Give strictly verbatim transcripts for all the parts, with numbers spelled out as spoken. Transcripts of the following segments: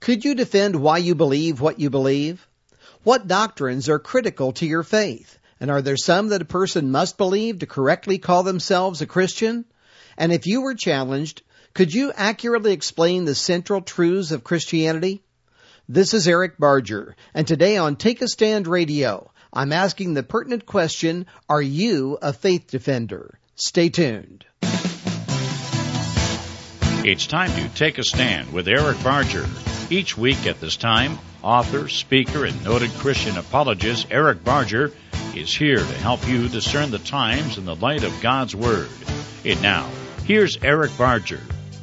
Could you defend why you believe what you believe? What doctrines are critical to your faith? And are there some that a person must believe to correctly call themselves a Christian? And if you were challenged, could you accurately explain the central truths of Christianity? This is Eric Barger, and today on Take a Stand Radio, I'm asking the pertinent question, are you a faith defender? Stay tuned. It's time to Take a Stand with Eric Barger. Each week at this time, author, speaker, and noted Christian apologist Eric Barger is here to help you discern the times in the light of God's Word. And now, here's Eric Barger.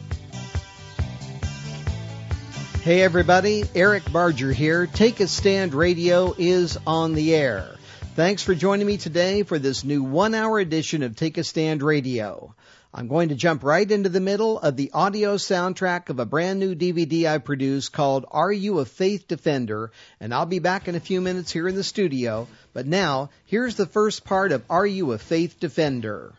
Hey everybody, Eric Barger here. Take a Stand Radio is on the air. Thanks for joining me today for this new one-hour edition of Take a Stand Radio. I'm going to jump right into the middle of the audio soundtrack of a brand new D V D I produced called Are You a Faith Defender? And I'll be back in a few minutes here in the studio. But now, here's the first part of Are You a Faith Defender?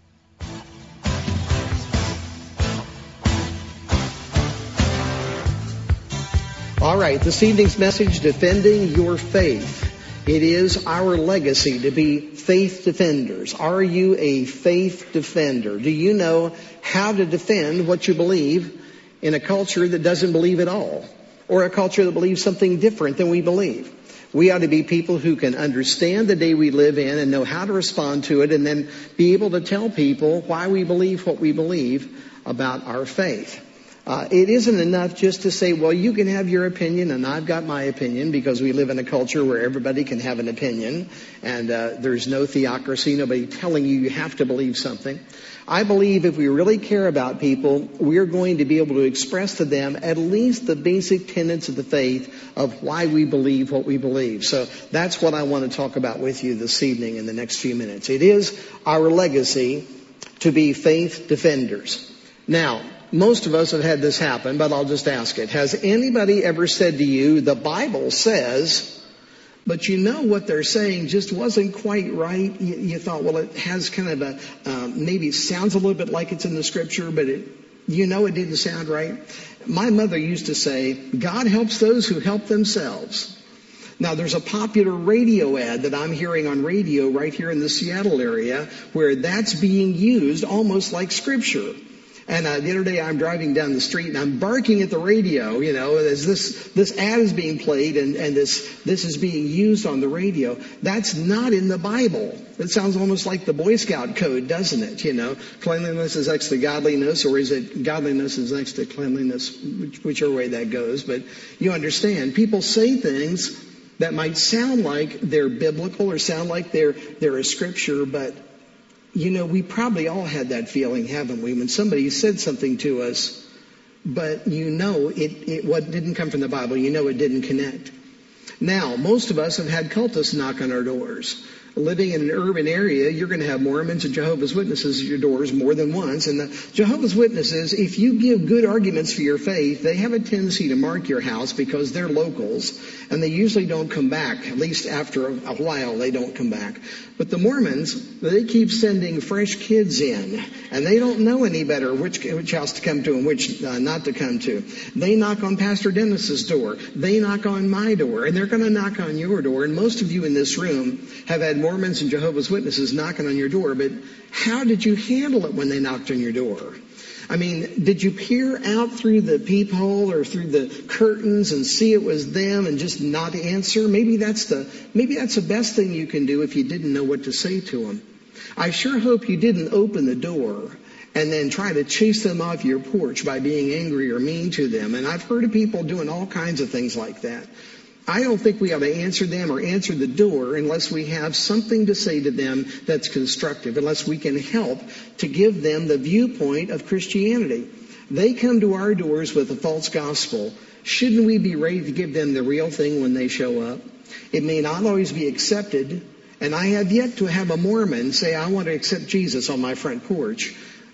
All right, this evening's message, Defending Your Faith. It is our legacy to be faith defenders. Are you a faith defender? Do you know how to defend what you believe in a culture that doesn't believe at all, or a culture that believes something different than we believe? We ought to be people who can understand the day we live in and know how to respond to it, and then be able to tell people why we believe what we believe about our faith. Uh, it isn't enough just to say, well, you can have your opinion and I've got my opinion, because we live in a culture where everybody can have an opinion and uh, there's no theocracy, nobody telling you you have to believe something. I believe if we really care about people, we're going to be able to express to them at least the basic tenets of the faith of why we believe what we believe. So that's what I want to talk about with you this evening in the next few minutes. It is our legacy to be faith defenders. Now, most of us have had this happen, but I'll just ask it. Has anybody ever said to you, the Bible says, but you know what they're saying just wasn't quite right? You, you thought, well, it has kind of a, um, maybe it sounds a little bit like it's in the scripture, but it, you know it didn't sound right. My mother used to say, God helps those who help themselves. Now, there's a popular radio ad that I'm hearing on radio right here in the Seattle area where that's being used almost like scripture. And uh, the other day I'm driving down the street and I'm barking at the radio, you know, as this this ad is being played and, and this this is being used on the radio. That's not in the Bible. It sounds almost like the Boy Scout code, doesn't it? You know, cleanliness is next to godliness, or is it godliness is next to cleanliness, which, whichever way that goes. But you understand, people say things that might sound like they're biblical or sound like they're they're a scripture, but you know, we probably all had that feeling, haven't we? When somebody said something to us, but you know it, it what didn't come from the Bible. You know it didn't connect. Now, most of us have had cultists knock on our doors. Living in an urban area, you're going to have Mormons and Jehovah's Witnesses at your doors more than once. And the Jehovah's Witnesses, if you give good arguments for your faith, they have a tendency to mark your house because they're locals. And they usually don't come back. At least after a while, they don't come back. But the Mormons, they keep sending fresh kids in. And they don't know any better which, which house to come to and which uh, not to come to. They knock on Pastor Dennis's door. They knock on my door. And they're going to knock on your door. And most of you in this room have had Mormons and Jehovah's Witnesses knocking on your door, but how did you handle it when they knocked on your door? I mean, did you peer out through the peephole or through the curtains and see it was them and just not answer? Maybe that's the maybe that's the best thing you can do if you didn't know what to say to them. I sure hope you didn't open the door and then try to chase them off your porch by being angry or mean to them. And I've heard of people doing all kinds of things like that. I don't think we ought to answer them or answer the door unless we have something to say to them that's constructive, unless we can help to give them the viewpoint of Christianity. They come to our doors with a false gospel. Shouldn't we be ready to give them the real thing when they show up? It may not always be accepted, and I have yet to have a Mormon say, I want to accept Jesus on my front porch.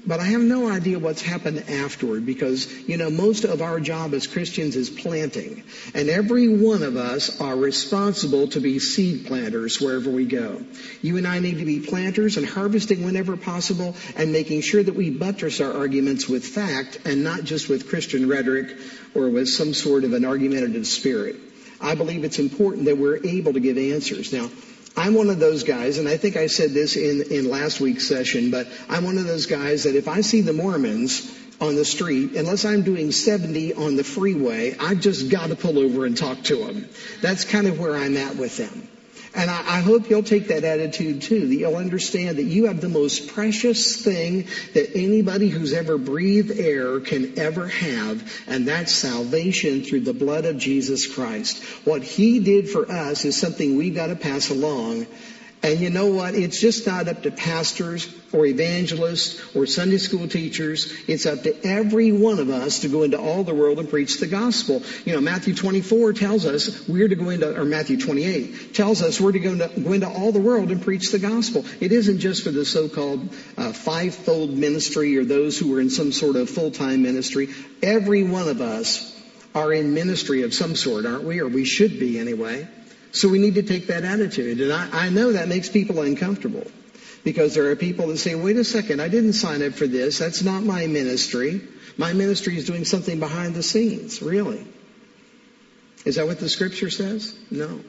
But I have no idea what's happened afterward because, you know, most of our job as Christians is planting. And every one of us are responsible to be seed planters wherever we go. You and I need to be planters and harvesting whenever possible and making sure that we buttress our arguments with fact and not just with Christian rhetoric or with some sort of an argumentative spirit. I believe it's important that we're able to give answers. Now, I'm one of those guys, and I think I said this in, in last week's session, but I'm one of those guys that if I see the Mormons on the street, unless I'm doing seventy on the freeway, I've just got to pull over and talk to them. That's kind of where I'm at with them. And I, I hope you'll take that attitude too, that you'll understand that you have the most precious thing that anybody who's ever breathed air can ever have, and that's salvation through the blood of Jesus Christ. What He did for us is something we've got to pass along. And you know what? It's just not up to pastors or evangelists or Sunday school teachers. It's up to every one of us to go into all the world and preach the gospel. You know, Matthew twenty-four tells us we're to go into, or Matthew twenty-eight tells us we're to go into, go into all the world and preach the gospel. It isn't just for the so-called uh, fivefold ministry or those who are in some sort of full-time ministry. Every one of us are in ministry of some sort, aren't we? Or we should be anyway. So we need to take that attitude. And I, I know that makes people uncomfortable because there are people that say, wait a second, I didn't sign up for this. That's not my ministry. My ministry is doing something behind the scenes. Really? Is that what the scripture says? No.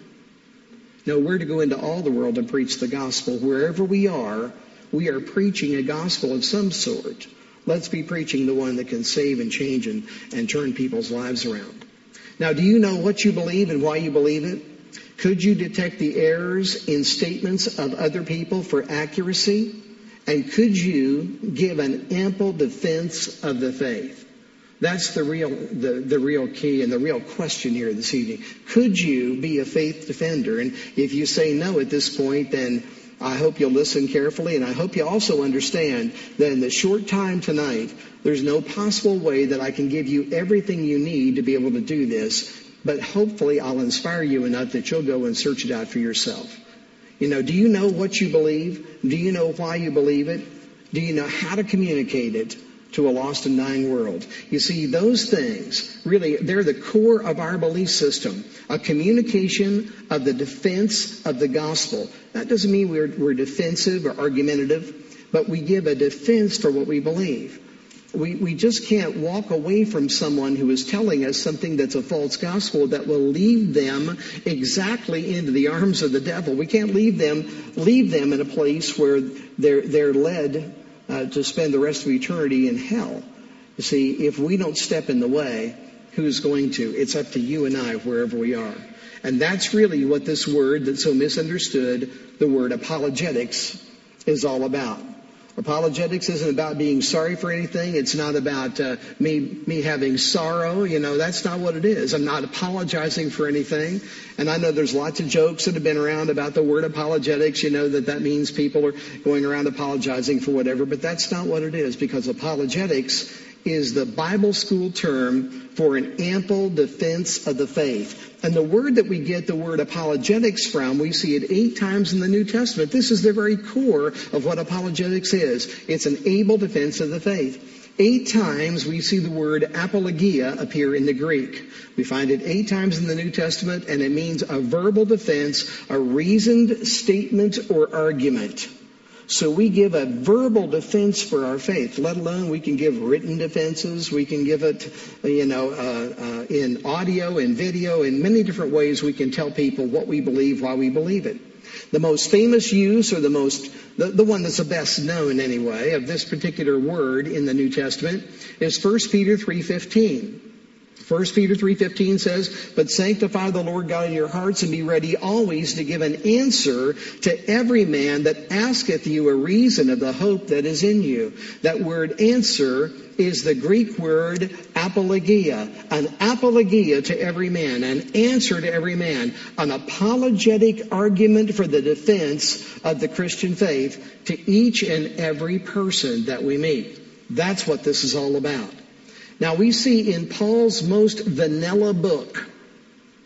No, we're to go into all the world and preach the gospel. Wherever we are, we are preaching a gospel of some sort. Let's be preaching the one that can save and change and, and turn people's lives around. Now, do you know what you believe and why you believe it? Could you detect the errors in statements of other people for accuracy? And could you give an ample defense of the faith? That's the real, the, the real key and the real question here this evening. Could you be a faith defender? And if you say no at this point, then I hope you'll listen carefully, and I hope you also understand that in the short time tonight, there's no possible way that I can give you everything you need to be able to do this. But hopefully I'll inspire you enough that you'll go and search it out for yourself. You know, do you know what you believe? Do you know why you believe it? Do you know how to communicate it to a lost and dying world? You see, those things, really, they're the core of our belief system. A communication of the defense of the gospel. That doesn't mean we're, we're defensive or argumentative, but we give a defense for what we believe. We, we just can't walk away from someone who is telling us something that's a false gospel that will lead them exactly into the arms of the devil. We can't leave them, leave them in a place where they're, they're led uh, to spend the rest of eternity in hell. You see, if we don't step in the way, who's going to? It's up to you and I wherever we are. And that's really what this word that's so misunderstood, the word apologetics, is all about. Apologetics isn't about being sorry for anything. It's not about uh, me me having sorrow. You know, that's not what it is. I'm not apologizing for anything. And I know there's lots of jokes that have been around about the word apologetics. You know, that that means people are going around apologizing for whatever. But that's not what it is, because apologetics is the Bible school term for an ample defense of the faith. And the word that we get the word apologetics from, we see it eight times in the New Testament. This is the very core of what apologetics is. It's an able defense of the faith. Eight times we see the word apologia appear in the Greek. We find it eight times in the New Testament, and it means a verbal defense, a reasoned statement or argument. So we give a verbal defense for our faith, let alone we can give written defenses. We can give it, you know, uh, uh, in audio and video. In many different ways we can tell people what we believe, why we believe it. The most famous use, or the most, the, the one that's the best known anyway, of this particular word in the New Testament is First Peter three fifteen. First Peter three fifteen says, "But sanctify the Lord God in your hearts, and be ready always to give an answer to every man that asketh you a reason of the hope that is in you." That word answer is the Greek word apologia. An apologia to every man, an answer to every man, an apologetic argument for the defense of the Christian faith to each and every person that we meet. That's what this is all about. Now we see in Paul's most vanilla book,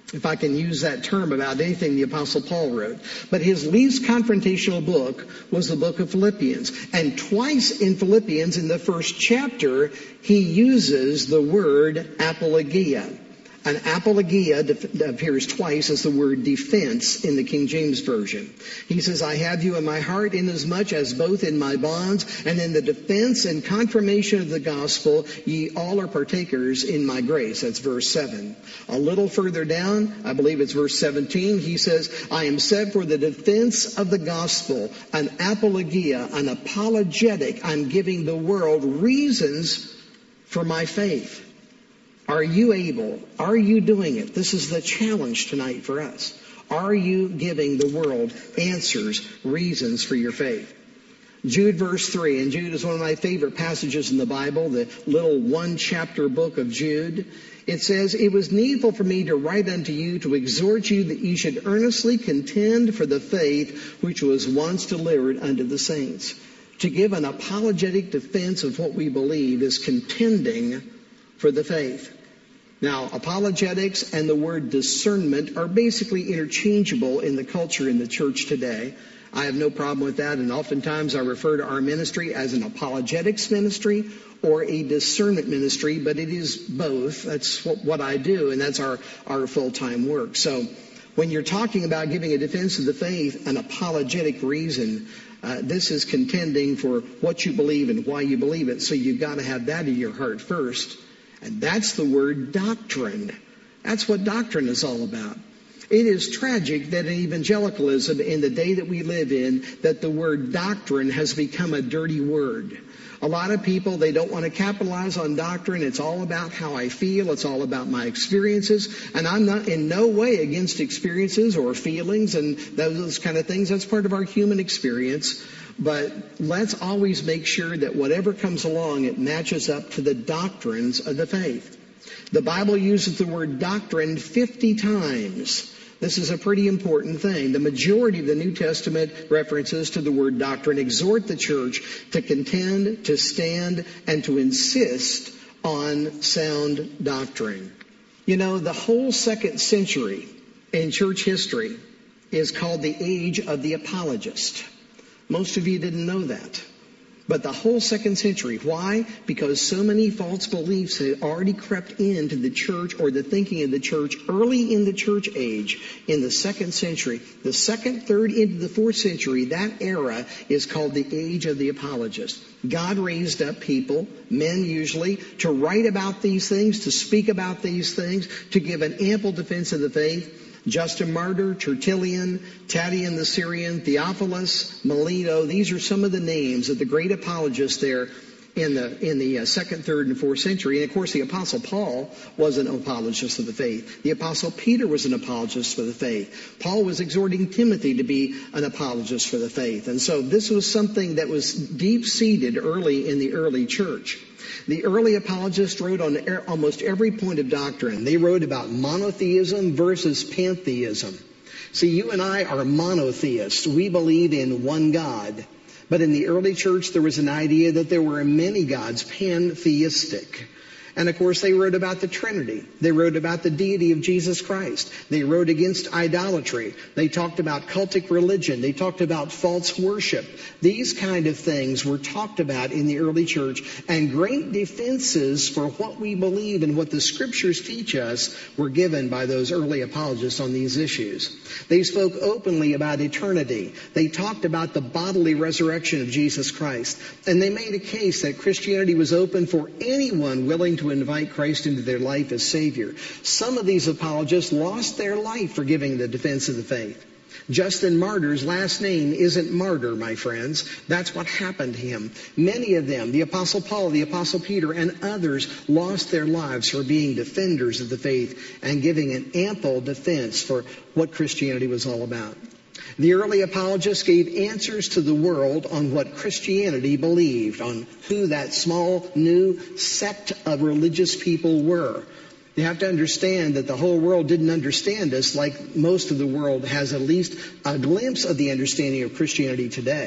if I can use that term about anything the Apostle Paul wrote. But his least confrontational book was the book of Philippians. And twice in Philippians, in the first chapter, he uses the word apologia. An apologia appears twice as the word defense in the King James Version. He says, I have you in my heart inasmuch as both in my bonds and in the defense and confirmation of the gospel, ye all are partakers in my grace. That's verse seven. A little further down, I believe it's verse seventeen, he says, I am set for the defense of the gospel, an apologia, an apologetic. I'm giving the world reasons for my faith. Are you able? Are you doing it? This is the challenge tonight for us. Are you giving the world answers, reasons for your faith? Jude verse three, and Jude is one of my favorite passages in the Bible, the little one chapter book of Jude. It says, it was needful for me to write unto you to exhort you that ye should earnestly contend for the faith which was once delivered unto the saints. To give an apologetic defense of what we believe is contending for the faith. Now, apologetics and the word discernment are basically interchangeable in the culture in the church today. I have no problem with that, and oftentimes I refer to our ministry as an apologetics ministry or a discernment ministry, but it is both. That's what, what I do, and that's our, our full-time work. So when you're talking about giving a defense of the faith, an apologetic reason, uh, this is contending for what you believe and why you believe it. So you've got to have that in your heart first. And that's the word doctrine. That's what doctrine is all about. It is tragic that in evangelicalism, in the day that we live in, that the word doctrine has become a dirty word. A lot of people, they don't want to capitalize on doctrine. It's all about how I feel. It's all about my experiences. And I'm not in no way against experiences or feelings and those kind of things. That's part of our human experience. But let's always make sure that whatever comes along, it matches up to the doctrines of the faith. The Bible uses the word doctrine fifty times. This is a pretty important thing. The majority of the New Testament references to the word doctrine exhort the church to contend, to stand, and to insist on sound doctrine. You know, the whole second century in church history is called the age of the apologist. Most of you didn't know that. But the whole second century. Why? Because so many false beliefs had already crept into the church or the thinking of the church early in the church age in the second century. The second, third, into the fourth century, that era is called the age of the apologist. God raised up people, men usually, to write about these things, to speak about these things, to give an ample defense of the faith. Justin Martyr, Tertullian, Tatian the Syrian, Theophilus, Melito. These are some of the names of the great apologists there in the in the uh, second, third, and fourth century. And of course, the Apostle Paul was an apologist of the faith. The Apostle Peter was an apologist for the faith. Paul was exhorting Timothy to be an apologist for the faith. And so this was something that was deep-seated early in the early church. The early apologists wrote on er- almost every point of doctrine. They wrote about monotheism versus pantheism. See, you and I are monotheists. We believe in one God. But in the early church, there was an idea that there were many gods, pantheistic. And of course, they wrote about the Trinity. They wrote about the deity of Jesus Christ. They wrote against idolatry. They talked about cultic religion. They talked about false worship. These kind of things were talked about in the early church, and great defenses for what we believe and what the scriptures teach us were given by those early apologists on these issues. They spoke openly about eternity. They talked about the bodily resurrection of Jesus Christ. And they made a case that Christianity was open for anyone willing to invite Christ into their life as Savior. Some of these apologists lost their life for giving the defense of the faith. Justin Martyr's last name isn't Martyr, my friends. That's what happened to him. Many of them, the Apostle Paul, the Apostle Peter, and others, lost their lives for being defenders of the faith and giving an ample defense for what Christianity was all about. The early apologists gave answers to the world on what Christianity believed, on who that small new sect of religious people were. You have to understand that the whole world didn't understand us like most of the world has at least a glimpse of the understanding of Christianity today.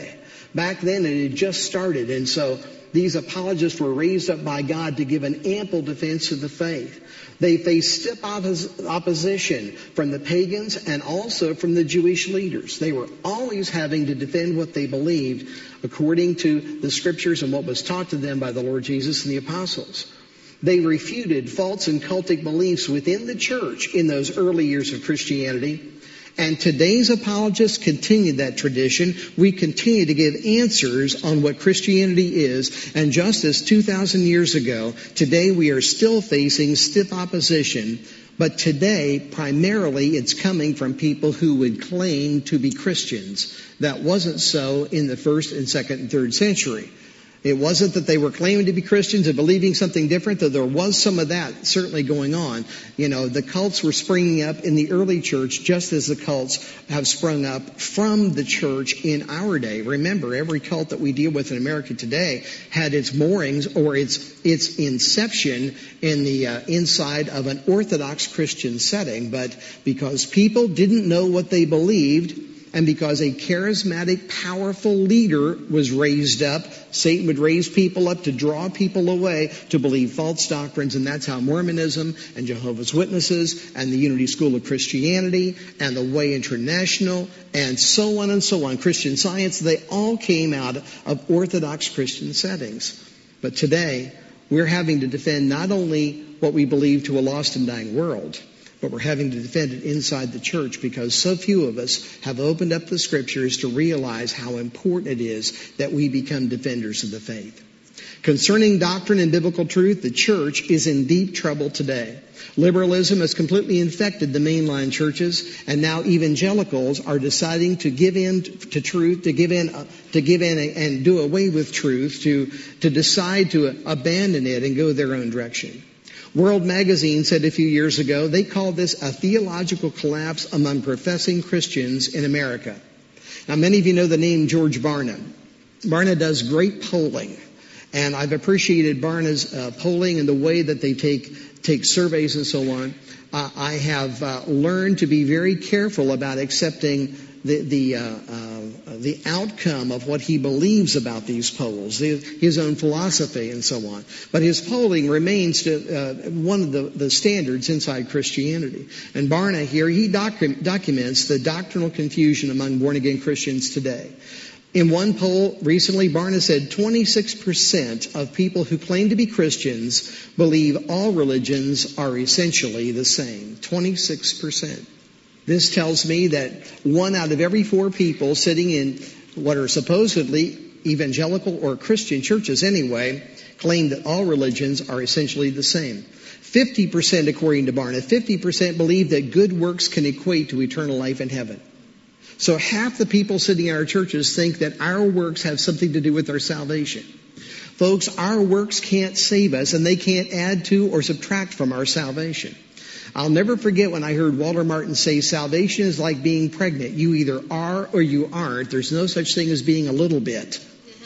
Back then it had just started, and so these apologists were raised up by God to give an ample defense of the faith. They faced stiff oppos- opposition from the pagans and also from the Jewish leaders. They were always having to defend what they believed according to the scriptures and what was taught to them by the Lord Jesus and the apostles. They refuted false and cultic beliefs within the church in those early years of Christianity. And today's apologists continue that tradition. We continue to give answers on what Christianity is. And just as two thousand years ago, today we are still facing stiff opposition. But today, primarily, it's coming from people who would claim to be Christians. That wasn't so in the first and second and third century. It wasn't that they were claiming to be Christians and believing something different, though there was some of that certainly going on. You know, the cults were springing up in the early church just as the cults have sprung up from the church in our day. Remember, every cult that we deal with in America today had its moorings or its its inception in the uh, inside of an Orthodox Christian setting. But because people didn't know what they believed, and because a charismatic, powerful leader was raised up, Satan would raise people up to draw people away to believe false doctrines. And that's how Mormonism and Jehovah's Witnesses and the Unity School of Christianity and the Way International and so on and so on, Christian Science, they all came out of Orthodox Christian settings. But today, we're having to defend not only what we believe to a lost and dying world, but we're having to defend it inside the church because so few of us have opened up the scriptures to realize how important it is that we become defenders of the faith. Concerning doctrine and biblical truth, the church is in deep trouble today. Liberalism has completely infected the mainline churches, and now evangelicals are deciding to give in to truth, to give in, uh, to give in and do away with truth, to to decide to abandon it and go their own direction. World Magazine said a few years ago they called this a theological collapse among professing Christians in America. Now, many of you know the name George Barna. Barna does great polling, and I've appreciated Barna's uh, polling and the way that they take take surveys and so on. Uh, I have uh, learned to be very careful about accepting the the uh, uh, the outcome of what he believes about these polls, his own philosophy and so on. But his polling remains to, uh, one of the, the standards inside Christianity. And Barna here, he docu- documents the doctrinal confusion among born-again Christians today. In one poll recently, Barna said twenty-six percent of people who claim to be Christians believe all religions are essentially the same. twenty-six percent. This tells me that one out of every four people sitting in what are supposedly evangelical or Christian churches anyway claim that all religions are essentially the same. fifty percent, according to Barna, fifty percent believe that good works can equate to eternal life in heaven. So half the people sitting in our churches think that our works have something to do with our salvation. Folks, our works can't save us, and they can't add to or subtract from our salvation. I'll never forget when I heard Walter Martin say, salvation is like being pregnant. You either are or you aren't. There's no such thing as being a little bit.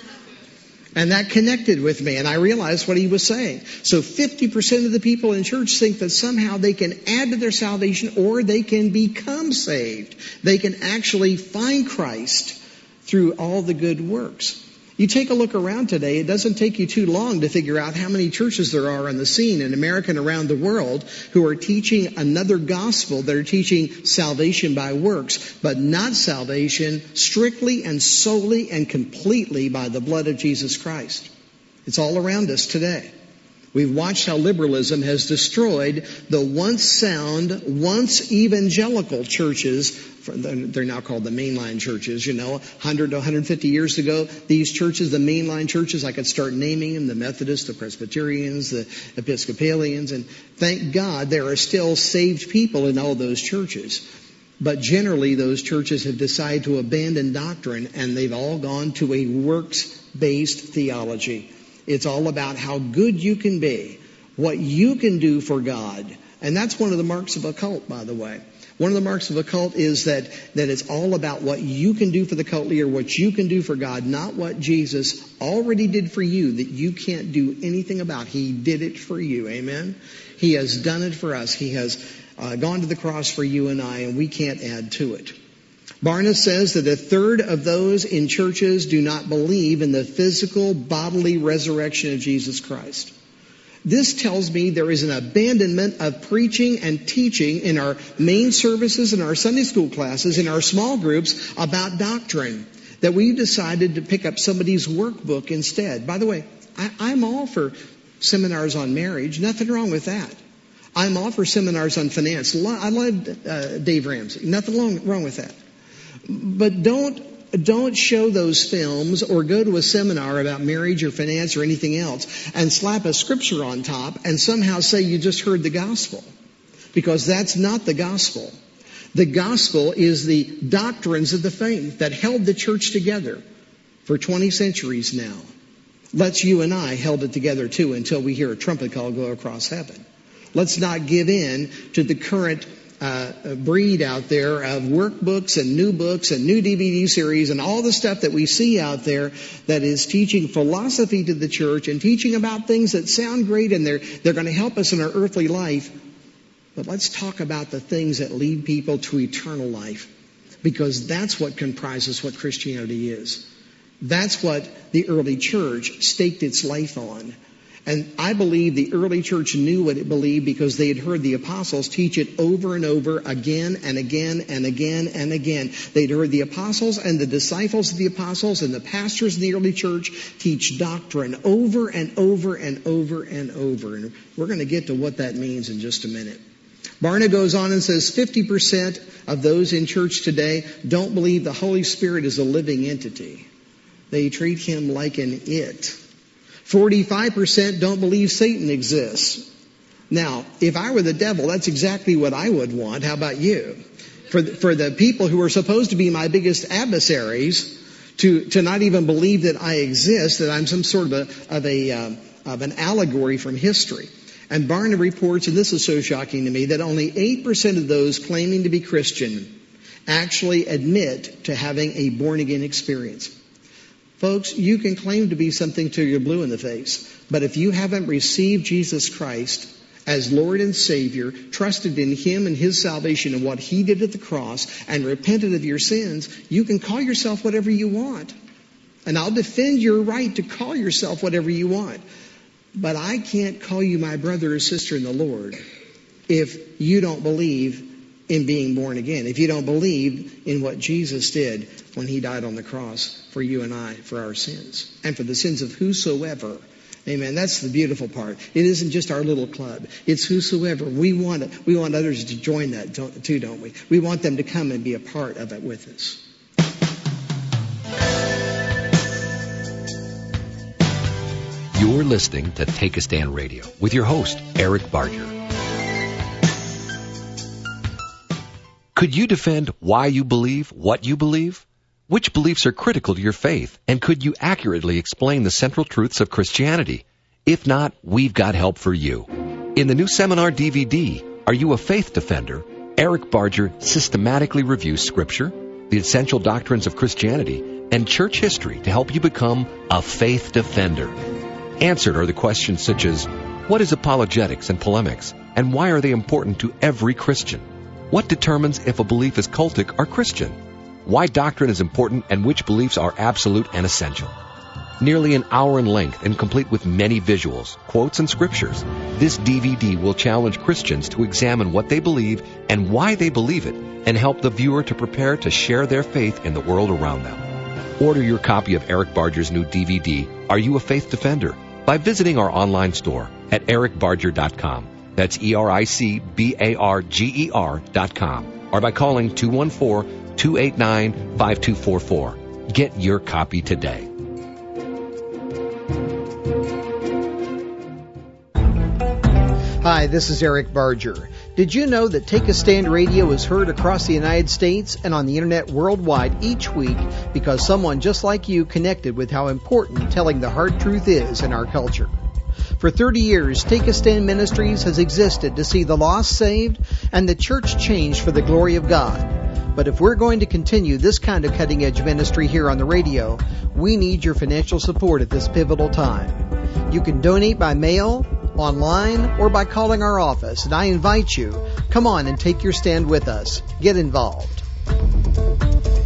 And that connected with me, and I realized what he was saying. So fifty percent of the people in church think that somehow they can add to their salvation or they can become saved. They can actually find Christ through all the good works. You take a look around today, it doesn't take you too long to figure out how many churches there are on the scene in America and around the world who are teaching another gospel. That are teaching salvation by works, but not salvation strictly and solely and completely by the blood of Jesus Christ. It's all around us today. We've watched how liberalism has destroyed the once sound, once evangelical churches. They're now called the mainline churches, you know. one hundred to one hundred fifty years ago, these churches, the mainline churches, I could start naming them, the Methodists, the Presbyterians, the Episcopalians, and thank God there are still saved people in all those churches. But generally, those churches have decided to abandon doctrine, and they've all gone to a works-based theology. It's all about how good you can be, what you can do for God. And that's one of the marks of a cult, by the way. One of the marks of a cult is that, that it's all about what you can do for the cult leader, what you can do for God, not what Jesus already did for you that you can't do anything about. He did it for you. Amen? He has done it for us. He has uh, gone to the cross for you and I, and we can't add to it. Barna says that a third of those in churches do not believe in the physical bodily resurrection of Jesus Christ. This tells me there is an abandonment of preaching and teaching in our main services, in our Sunday school classes, in our small groups about doctrine, that we've decided to pick up somebody's workbook instead. By the way, I, I'm all for seminars on marriage. Nothing wrong with that. I'm all for seminars on finance. I love uh, Dave Ramsey. Nothing wrong, wrong with that. But don't Don't show those films or go to a seminar about marriage or finance or anything else and slap a scripture on top and somehow say you just heard the gospel. Because that's not the gospel. The gospel is the doctrines of the faith that held the church together for twenty centuries now. Let's you and I held it together too until we hear a trumpet call go across heaven. Let's not give in to the current Uh, breed out there of workbooks and new books and new D V D series and all the stuff that we see out there that is teaching philosophy to the church and teaching about things that sound great and they're they're going to help us in our earthly life. But let's talk about the things that lead people to eternal life, because that's what comprises what Christianity is. That's what the early church staked its life on. And I believe the early church knew what it believed because they had heard the apostles teach it over and over again and again and again and again. They'd heard the apostles and the disciples of the apostles and the pastors in the early church teach doctrine over and over and over and over. And we're going to get to what that means in just a minute. Barna goes on and says fifty percent of those in church today don't believe the Holy Spirit is a living entity. They treat him like an it. forty-five percent don't believe Satan exists. Now, if I were the devil, that's exactly what I would want. How about you? For the, for the people who are supposed to be my biggest adversaries to, to not even believe that I exist, that I'm some sort of a, of a, um, of an allegory from history. And Barna reports, and this is so shocking to me, that only eight percent of those claiming to be Christian actually admit to having a born-again experience. Folks, you can claim to be something till you're blue in the face, but if you haven't received Jesus Christ as Lord and Savior, trusted in him and his salvation and what he did at the cross, and repented of your sins, you can call yourself whatever you want. And I'll defend your right to call yourself whatever you want. But I can't call you my brother or sister in the Lord if you don't believe in being born again, if you don't believe in what Jesus did when he died on the cross for you and I, for our sins, and for the sins of whosoever. Amen. That's the beautiful part. It isn't just our little club. It's whosoever. We want we want others to join that too, don't we? We want them to come and be a part of it with us. You're listening to Take a Stand Radio with your host, Eric Barger. Could you defend why you believe what you believe? Which beliefs are critical to your faith? And could you accurately explain the central truths of Christianity? If not, we've got help for you. In the new seminar D V D, Are You a Faith Defender?, Eric Barger systematically reviews Scripture, the essential doctrines of Christianity, and church history to help you become a faith defender. Answered are the questions such as, what is apologetics and polemics, and why are they important to every Christian? What determines if a belief is cultic or Christian? Why doctrine is important and which beliefs are absolute and essential? Nearly an hour in length and complete with many visuals, quotes, and scriptures, this D V D will challenge Christians to examine what they believe and why they believe it, and help the viewer to prepare to share their faith in the world around them. Order your copy of Eric Barger's new D V D, Are You a Faith Defender?, by visiting our online store at eric barger dot com. That's E R I C B A R G E R dot com. Or by calling two one four, two eight nine, five two four four. Get your copy today. Hi, this is Eric Barger. Did you know that Take a Stand Radio is heard across the United States and on the internet worldwide each week because someone just like you connected with how important telling the hard truth is in our culture? For thirty years, Take a Stand Ministries has existed to see the lost saved and the church changed for the glory of God. But if we're going to continue this kind of cutting-edge ministry here on the radio, we need your financial support at this pivotal time. You can donate by mail, online, or by calling our office, and I invite you, come on and take your stand with us. Get involved.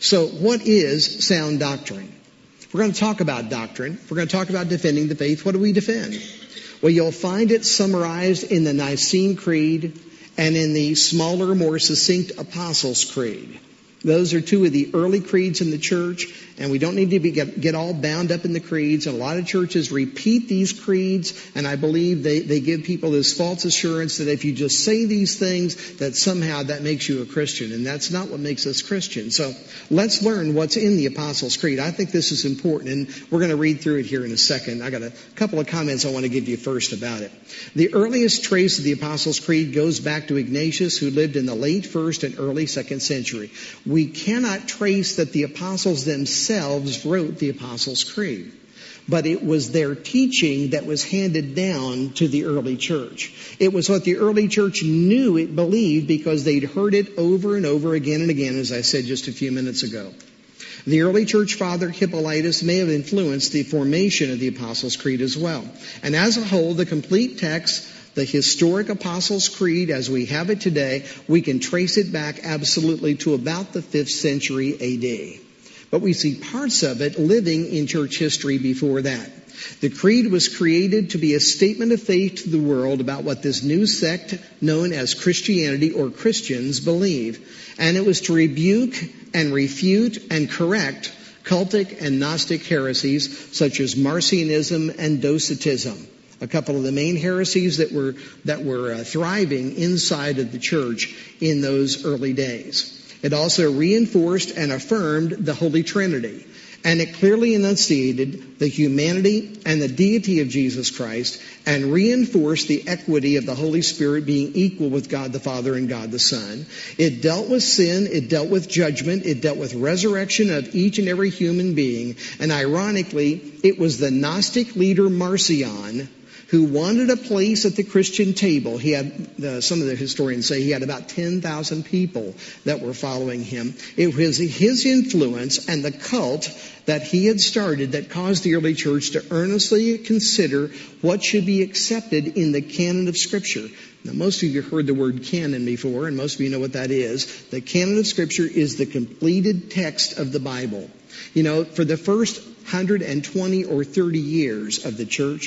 So what is sound doctrine? We're going to talk about doctrine. We're going to talk about defending the faith. What do we defend? Well, you'll find it summarized in the Nicene Creed and in the smaller, more succinct Apostles' Creed. Those are two of the early creeds in the church, and we don't need to be, get, get all bound up in the creeds. And a lot of churches repeat these creeds, and I believe they, they give people this false assurance that if you just say these things, that somehow that makes you a Christian. And that's not what makes us Christians. So let's learn what's in the Apostles' Creed. I think this is important, and we're going to read through it here in a second. I got a couple of comments I want to give you first about it. The earliest trace of the Apostles' Creed goes back to Ignatius, who lived in the late first and early second century. We cannot trace that the apostles themselves wrote the Apostles' Creed, but it was their teaching that was handed down to the early church. It was what the early church knew it believed because they'd heard it over and over again and again, as I said just a few minutes ago. The early church father Hippolytus may have influenced the formation of the Apostles' Creed as well. And as a whole, the complete text, the historic Apostles' Creed as we have it today, we can trace it back absolutely to about the fifth century A D. But we see parts of it living in church history before that. The creed was created to be a statement of faith to the world about what this new sect known as Christianity or Christians believe. And it was to rebuke and refute and correct cultic and Gnostic heresies such as Marcionism and Docetism. A couple of the main heresies that were that were uh, thriving inside of the church in those early days. It also reinforced and affirmed the Holy Trinity, and it clearly enunciated the humanity and the deity of Jesus Christ and reinforced the equity of the Holy Spirit being equal with God the Father and God the Son. It dealt with sin, it dealt with judgment, it dealt with resurrection of each and every human being, and ironically, it was the Gnostic leader Marcion who wanted a place at the Christian table. He had, uh, some of the historians say he had about ten thousand people that were following him. It was his influence and the cult that he had started that caused the early church to earnestly consider what should be accepted in the canon of Scripture. Now, most of you have heard the word canon before, and most of you know what that is. The canon of Scripture is the completed text of the Bible. You know, for the first one hundred twenty or thirty years of the church,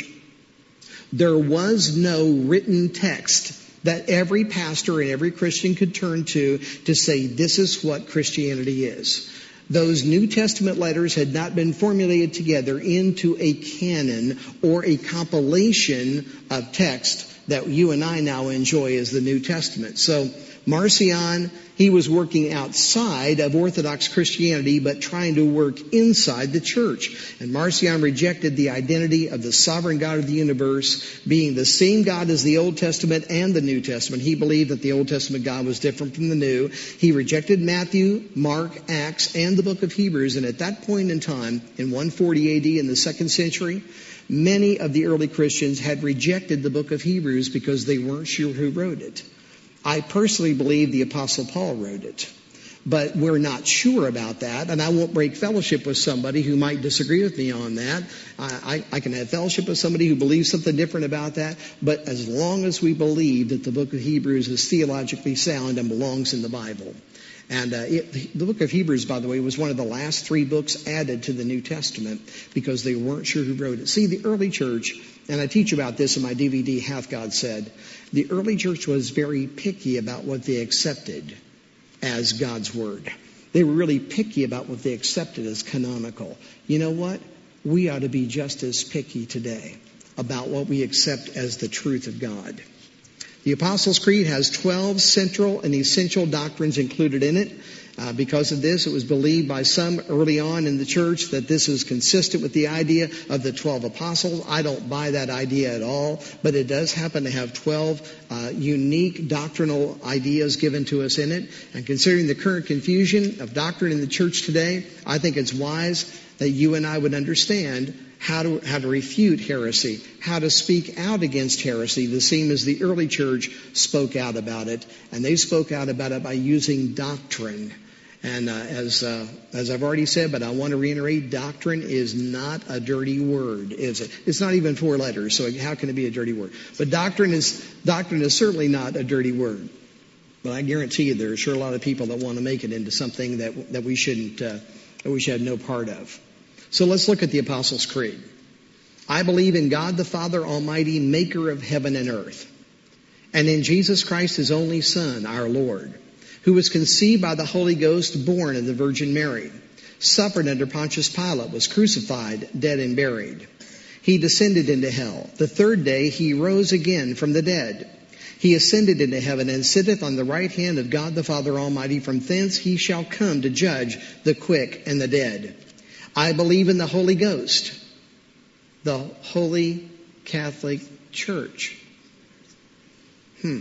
there was no written text that every pastor and every Christian could turn to to say, this is what Christianity is. Those New Testament letters had not been formulated together into a canon or a compilation of text that you and I now enjoy as the New Testament. So Marcion, he was working outside of Orthodox Christianity, but trying to work inside the church. And Marcion rejected the identity of the sovereign God of the universe being the same God as the Old Testament and the New Testament. He believed that the Old Testament God was different from the New. He rejected Matthew, Mark, Acts, and the book of Hebrews. And at that point in time, in one forty A D in the second century, many of the early Christians had rejected the book of Hebrews because they weren't sure who wrote it. I personally believe the Apostle Paul wrote it, but we're not sure about that, and I won't break fellowship with somebody who might disagree with me on that. I, I, I can have fellowship with somebody who believes something different about that, but as long as we believe that the book of Hebrews is theologically sound and belongs in the Bible. And uh, it, the book of Hebrews, by the way, was one of the last three books added to the New Testament because they weren't sure who wrote it. See, the early church, and I teach about this in my D V D, Hath God Said, the early church was very picky about what they accepted as God's Word. They were really picky about what they accepted as canonical. You know what? We ought to be just as picky today about what we accept as the truth of God. The Apostles' Creed has twelve central and essential doctrines included in it. Uh, because of this, it was believed by some early on in the church that this is consistent with the idea of the twelve apostles. I don't buy that idea at all, but it does happen to have twelve uh, unique doctrinal ideas given to us in it. And considering the current confusion of doctrine in the church today, I think it's wise that you and I would understand how to how to refute heresy, how to speak out against heresy, the same as the early church spoke out about it. And they spoke out about it by using doctrine. And uh, as uh, as I've already said, but I want to reiterate, doctrine is not a dirty word, is it? It's not even four letters, so how can it be a dirty word? But doctrine is doctrine is certainly not a dirty word. But I guarantee you there are sure a lot of people that want to make it into something that that we shouldn't, uh, that we should have no part of. So let's look at the Apostles' Creed. I believe in God the Father Almighty, maker of heaven and earth, and in Jesus Christ, his only Son, our Lord, who was conceived by the Holy Ghost, born of the Virgin Mary, suffered under Pontius Pilate, was crucified, dead and buried. He descended into hell. The third day he rose again from the dead. He ascended into heaven and sitteth on the right hand of God the Father Almighty. From thence he shall come to judge the quick and the dead. I believe in the Holy Ghost, the Holy Catholic Church. Hmm.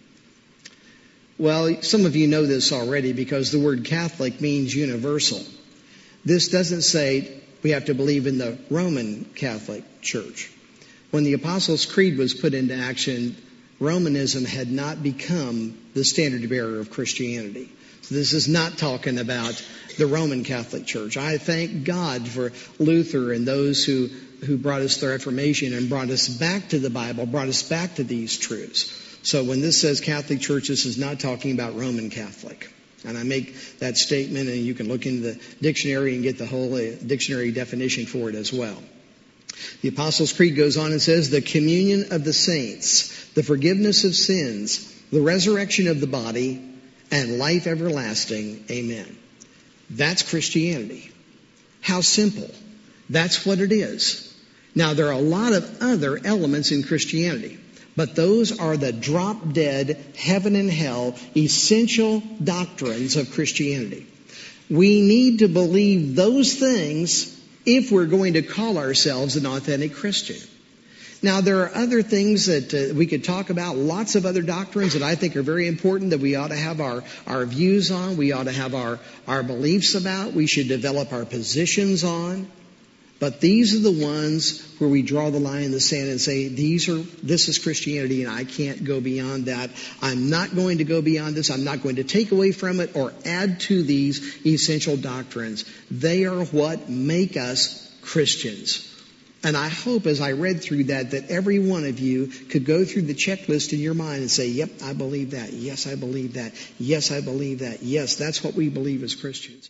Well, some of you know this already because the word Catholic means universal. This doesn't say we have to believe in the Roman Catholic Church. When the Apostles' Creed was put into action, Romanism had not become the standard bearer of Christianity. So this is not talking about the Roman Catholic Church. I thank God for Luther and those who, who brought us the Reformation and brought us back to the Bible, brought us back to these truths. So when this says Catholic Church, this is not talking about Roman Catholic. And I make that statement, and you can look into the dictionary and get the whole uh, dictionary definition for it as well. The Apostles' Creed goes on and says, the communion of the saints, the forgiveness of sins, the resurrection of the body, and life everlasting. Amen. That's Christianity. How simple. That's what it is. Now, there are a lot of other elements in Christianity, but those are the drop-dead, heaven and hell, essential doctrines of Christianity. We need to believe those things if we're going to call ourselves an authentic Christian. Now, there are other things that uh, we could talk about, lots of other doctrines that I think are very important that we ought to have our, our views on, we ought to have our, our beliefs about, we should develop our positions on. But these are the ones where we draw the line in the sand and say, these are, this is Christianity and I can't go beyond that. I'm not going to go beyond this. I'm not going to take away from it or add to these essential doctrines. They are what make us Christians. And I hope as I read through that, that every one of you could go through the checklist in your mind and say, yep, I believe that. Yes, I believe that. Yes, I believe that. Yes, that's what we believe as Christians.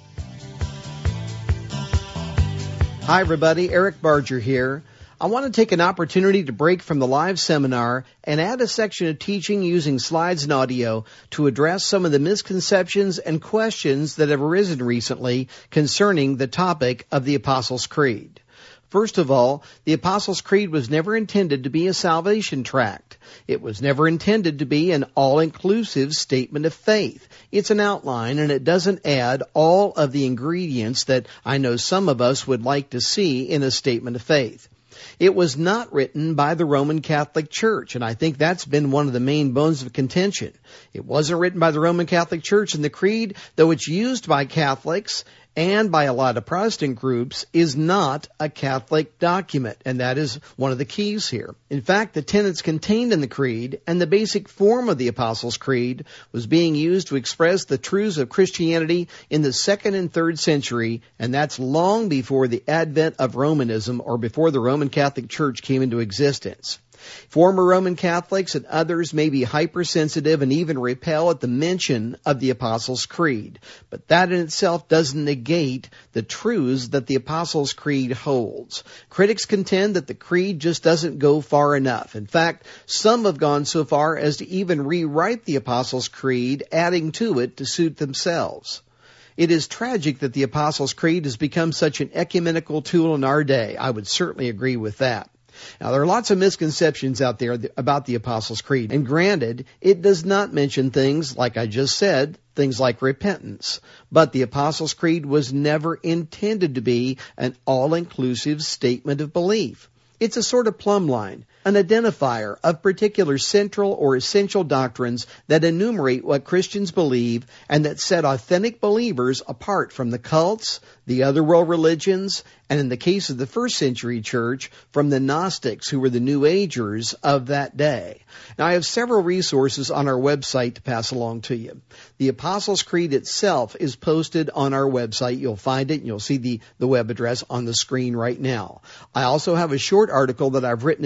Hi, everybody. Eric Barger here. I want to take an opportunity to break from the live seminar and add a section of teaching using slides and audio to address some of the misconceptions and questions that have arisen recently concerning the topic of the Apostles' Creed. First of all, the Apostles' Creed was never intended to be a salvation tract. It was never intended to be an all-inclusive statement of faith. It's an outline, and it doesn't add all of the ingredients that I know some of us would like to see in a statement of faith. It was not written by the Roman Catholic Church, and I think that's been one of the main bones of contention. It wasn't written by the Roman Catholic Church, and the Creed, though it's used by Catholics and by a lot of Protestant groups, is not a Catholic document, and that is one of the keys here. In fact, the tenets contained in the Creed and the basic form of the Apostles' Creed was being used to express the truths of Christianity in the second and third century, and that's long before the advent of Romanism or before the Roman Catholic Church came into existence. Former Roman Catholics and others may be hypersensitive and even repel at the mention of the Apostles' Creed, but that in itself doesn't negate the truths that the Apostles' Creed holds. Critics contend that the Creed just doesn't go far enough. In fact, some have gone so far as to even rewrite the Apostles' Creed, adding to it to suit themselves. It is tragic that the Apostles' Creed has become such an ecumenical tool in our day. I would certainly agree with that. Now, there are lots of misconceptions out there about the Apostles' Creed, and granted, it does not mention things, like I just said, things like repentance. But the Apostles' Creed was never intended to be an all-inclusive statement of belief. It's a sort of plumb line, an identifier of particular central or essential doctrines that enumerate what Christians believe and that set authentic believers apart from the cults, the other world religions, and in the case of the first century church, from the Gnostics, who were the New Agers of that day. Now, I have several resources on our website to pass along to you. The Apostles' Creed itself is posted on our website. You'll find it, and you'll see the, the web address on the screen right now. I also have a short article that I've written about the Apostles'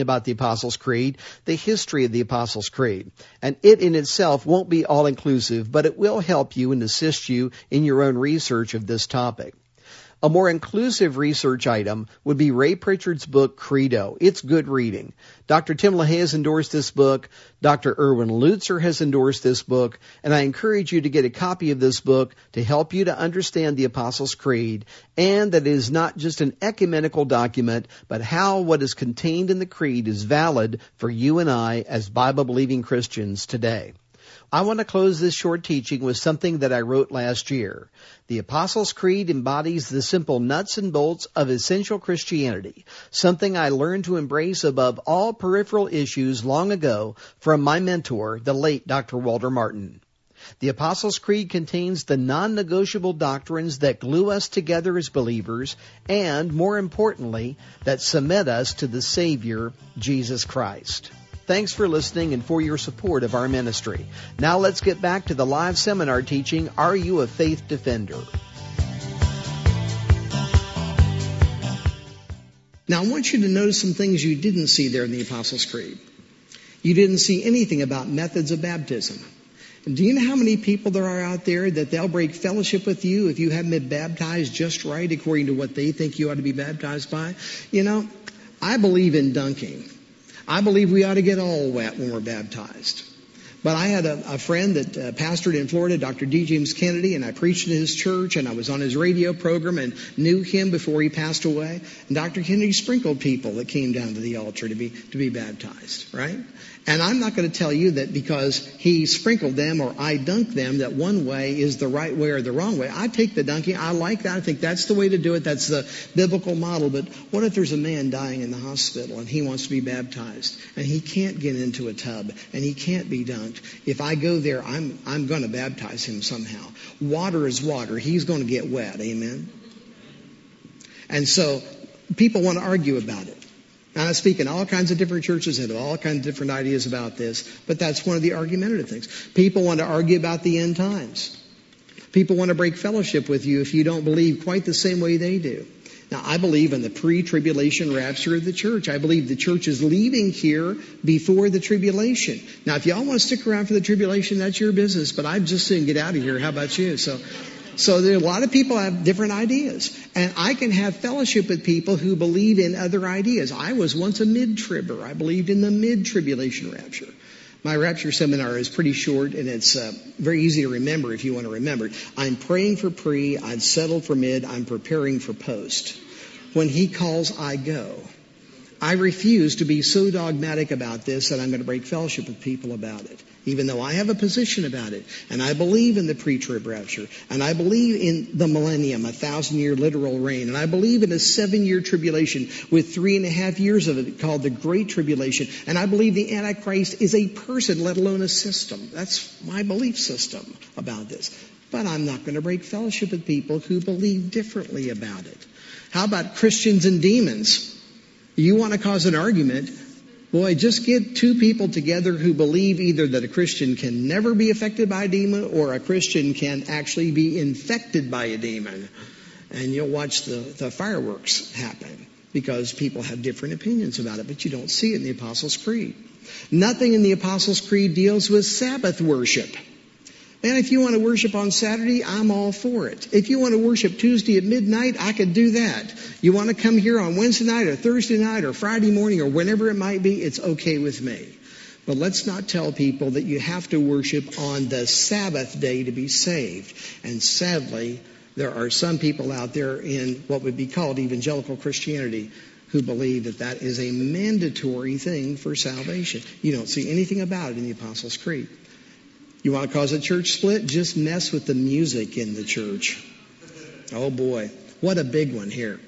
Apostles' Creed, the history of the Apostles' Creed. And it in itself won't be all-inclusive, but it will help you and assist you in your own research of this topic. A more inclusive research item would be Ray Pritchard's book, Credo. It's good reading. Doctor Tim LaHaye has endorsed this book. Doctor Erwin Lutzer has endorsed this book. And I encourage you to get a copy of this book to help you to understand the Apostles' Creed, and that it is not just an ecumenical document, but how what is contained in the Creed is valid for you and I as Bible-believing Christians today. I want to close this short teaching with something that I wrote last year. The Apostles' Creed embodies the simple nuts and bolts of essential Christianity, something I learned to embrace above all peripheral issues long ago from my mentor, the late Doctor Walter Martin. The Apostles' Creed contains the non-negotiable doctrines that glue us together as believers and, more importantly, that submit us to the Savior, Jesus Christ. Thanks for listening and for your support of our ministry. Now let's get back to the live seminar teaching, Are You a Faith Defender? Now I want you to notice some things you didn't see there in the Apostles' Creed. You didn't see anything about methods of baptism. And do you know how many people there are out there that they'll break fellowship with you if you haven't been baptized just right according to what they think you ought to be baptized by? You know, I believe in dunking. I believe we ought to get all wet when we're baptized. But I had a, a friend that uh, pastored in Florida, Doctor D. James Kennedy, and I preached in his church, and I was on his radio program and knew him before he passed away. And Doctor Kennedy sprinkled people that came down to the altar to be to be baptized, right? And I'm not going to tell you that because he sprinkled them or I dunked them that one way is the right way or the wrong way. I take the dunking. I like that. I think that's the way to do it. That's the biblical model. But what if there's a man dying in the hospital and he wants to be baptized and he can't get into a tub and he can't be dunked? If I go there, I'm I'm going to baptize him somehow. Water is water. He's going to get wet. Amen? And so people want to argue about it. Now, I speak in all kinds of different churches and have all kinds of different ideas about this, but that's one of the argumentative things. People want to argue about the end times. People want to break fellowship with you if you don't believe quite the same way they do. Now, I believe in the pre-tribulation rapture of the church. I believe the church is leaving here before the tribulation. Now, if y'all want to stick around for the tribulation, that's your business, but I'm just saying get out of here. How about you? So... So there are a lot of people have different ideas. And I can have fellowship with people who believe in other ideas. I was once a mid-tribber. I believed in the mid-tribulation rapture. My rapture seminar is pretty short, and it's uh, very easy to remember if you want to remember it. I'm praying for pre, I've settled for mid, I'm preparing for post. When he calls, I go. I refuse to be so dogmatic about this that I'm going to break fellowship with people about it, even though I have a position about it. And I believe in the pre-trib rapture. And I believe in the millennium, a thousand-year literal reign. And I believe in a seven-year tribulation with three and a half years of it called the Great Tribulation. And I believe the Antichrist is a person, let alone a system. That's my belief system about this. But I'm not going to break fellowship with people who believe differently about it. How about Christians and demons? You want to cause an argument? Boy, just get two people together who believe either that a Christian can never be affected by a demon or a Christian can actually be infected by a demon. And you'll watch the, the fireworks happen because people have different opinions about it, but you don't see it in the Apostles' Creed. Nothing in the Apostles' Creed deals with Sabbath worship. Man, if you want to worship on Saturday, I'm all for it. If you want to worship Tuesday at midnight, I could do that. You want to come here on Wednesday night or Thursday night or Friday morning or whenever it might be, it's okay with me. But let's not tell people that you have to worship on the Sabbath day to be saved. And sadly, there are some people out there in what would be called evangelical Christianity who believe that that is a mandatory thing for salvation. You don't see anything about it in the Apostles' Creed. You want to cause a church split? Just mess with the music in the church. Oh boy, what a big one here.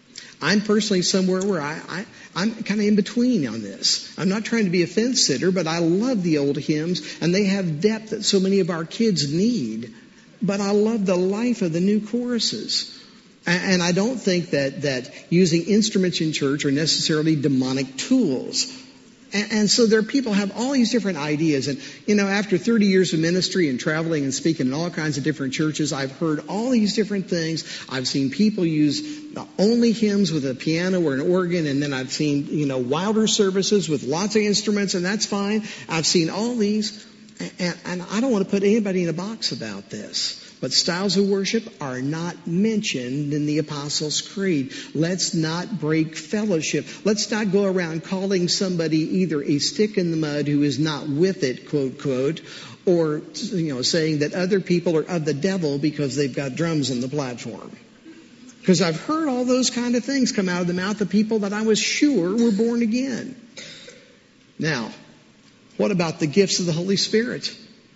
I'm personally somewhere where I, I, I'm kind of in between on this. I'm not trying to be a fence sitter, but I love the old hymns, and they have depth that so many of our kids need. But I love the life of the new choruses. And, and I don't think that, that using instruments in church are necessarily demonic tools. And, and so there are people who have all these different ideas. And, you know, after thirty years of ministry and traveling and speaking in all kinds of different churches, I've heard all these different things. I've seen people use only hymns with a piano or an organ, and then I've seen, you know, wilder services with lots of instruments, and that's fine. I've seen all these, and, and I don't want to put anybody in a box about this. But styles of worship are not mentioned in the Apostles' Creed. Let's not break fellowship. Let's not go around calling somebody either a stick in the mud who is not with it, quote, quote, or, you know, saying that other people are of the devil because they've got drums on the platform. Because I've heard all those kind of things come out of the mouth of people that I was sure were born again. Now, what about the gifts of the Holy Spirit?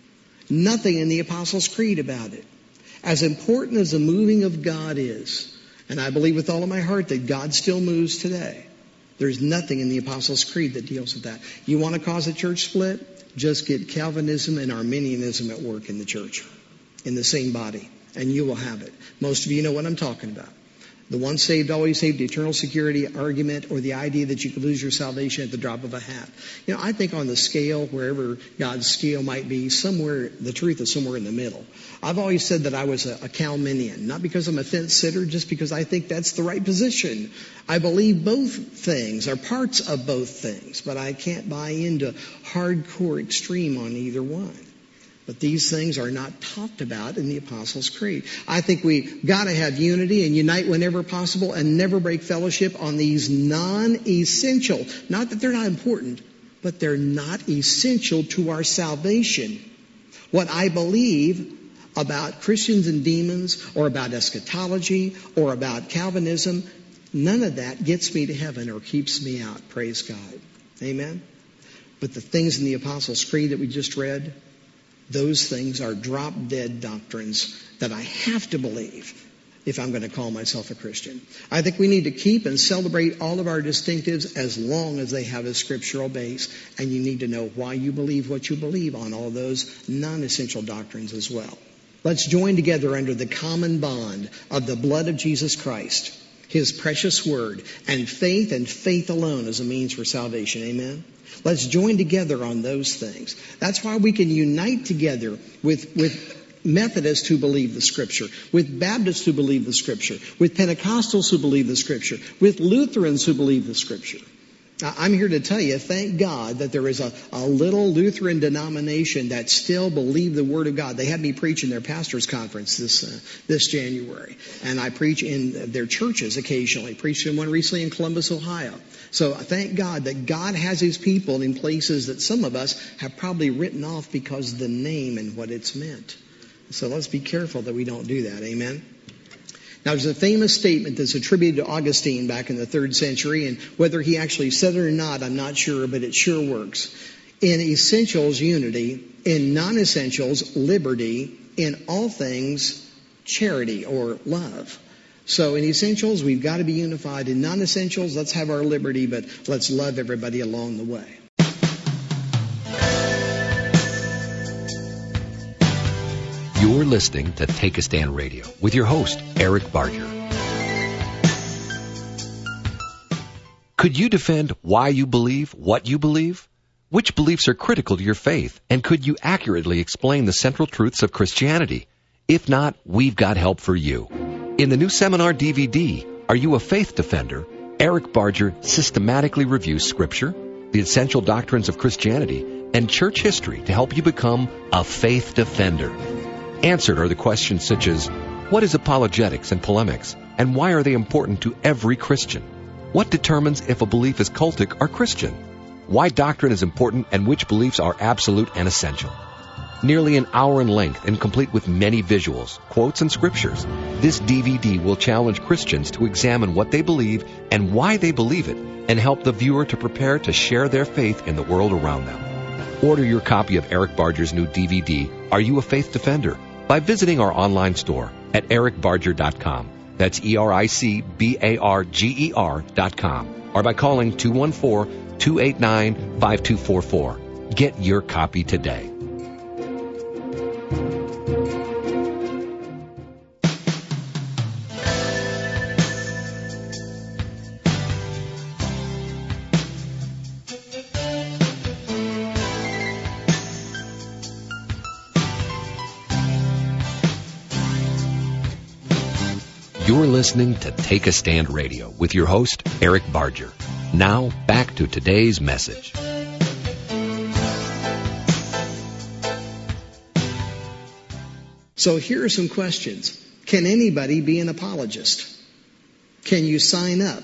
Nothing in the Apostles' Creed about it. As important as the moving of God is, and I believe with all of my heart that God still moves today, there's nothing in the Apostles' Creed that deals with that. You want to cause a church split? Just get Calvinism and Arminianism at work in the church, in the same body, and you will have it. Most of you know what I'm talking about. The once saved, always saved, eternal security argument, or the idea that you could lose your salvation at the drop of a hat. You know, I think on the scale, wherever God's scale might be, somewhere, the truth is somewhere in the middle. I've always said that I was a, a Calminian, not because I'm a fence sitter, just because I think that's the right position. I believe both things, are parts of both things, but I can't buy into hardcore extreme on either one. But these things are not talked about in the Apostles' Creed. I think we got to have unity and unite whenever possible and never break fellowship on these non-essential, not that they're not important, but they're not essential to our salvation. What I believe about Christians and demons, or about eschatology, or about Calvinism, none of that gets me to heaven or keeps me out. Praise God. Amen? But the things in the Apostles' Creed that we just read, those things are drop-dead doctrines that I have to believe if I'm going to call myself a Christian. I think we need to keep and celebrate all of our distinctives as long as they have a scriptural base, and you need to know why you believe what you believe on all those non-essential doctrines as well. Let's join together under the common bond of the blood of Jesus Christ, His precious word, and faith and faith alone as a means for salvation. Amen? Let's join together on those things. That's why we can unite together with, with Methodists who believe the Scripture, with Baptists who believe the Scripture, with Pentecostals who believe the Scripture, with Lutherans who believe the Scripture. I'm here to tell you, thank God that there is a, a little Lutheran denomination that still believe the Word of God. They had me preach in their pastors' conference this uh, this January, and I preach in their churches occasionally. Preached in one recently in Columbus, Ohio. So I thank God that God has His people in places that some of us have probably written off because of the name and what it's meant. So let's be careful that we don't do that. Amen? Now, there's a famous statement that's attributed to Augustine back in the third century, and whether he actually said it or not, I'm not sure, but it sure works. In essentials, unity. In non-essentials, liberty. In all things, charity or love. So in essentials, we've got to be unified. In non-essentials, let's have our liberty, but let's love everybody along the way. You're listening to Take a Stand Radio with your host, Eric Barger. Could you defend why you believe what you believe? Which beliefs are critical to your faith? And could you accurately explain the central truths of Christianity? If not, we've got help for you. In the new seminar D V D, Are You a Faith Defender?, Eric Barger systematically reviews Scripture, the essential doctrines of Christianity, and church history to help you become a faith defender. Answered are the questions such as, what is apologetics and polemics, and why are they important to every Christian? What determines if a belief is cultic or Christian? Why doctrine is important and which beliefs are absolute and essential? Nearly an hour in length and complete with many visuals, quotes, and scriptures, this D V D will challenge Christians to examine what they believe and why they believe it, and help the viewer to prepare to share their faith in the world around them. Order your copy of Eric Barger's new D V D, Are You a Faith Defender?, by visiting our online store at eric barger dot com. That's E R I C B A R G E R dot com. Or by calling two one four, two eight nine, five two four four. Get your copy today. You're listening to Take a Stand Radio with your host, Eric Barger. Now, back to today's message. So here are some questions. Can anybody be an apologist? Can you sign up?